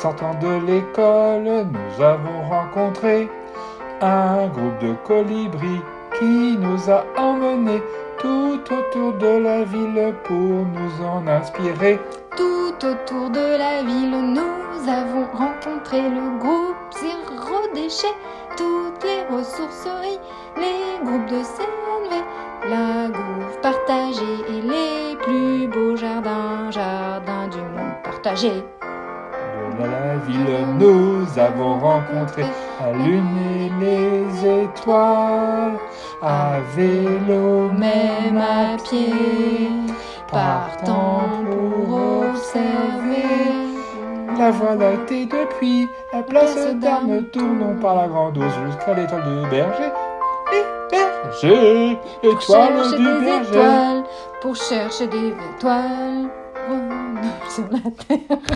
Sortant de l'école, nous avons rencontré un groupe de colibris qui nous a emmenés tout autour de la ville pour nous en inspirer. Tout autour de la ville, nous avons rencontré le groupe Zéro Déchet, toutes les ressourceries, les groupes de CNV, la gouffre partagée et les plus beaux jardins du monde partagé. De la ville, nous avons rencontré la lune et les étoiles, à vélo, Même à pied, partant pour observer. La voie lactée depuis la place d'Armes, tournons par la grande ours jusqu'à l'étoile du berger. Berger, étoile du berger. Étoiles, pour chercher des étoiles, sur la terre.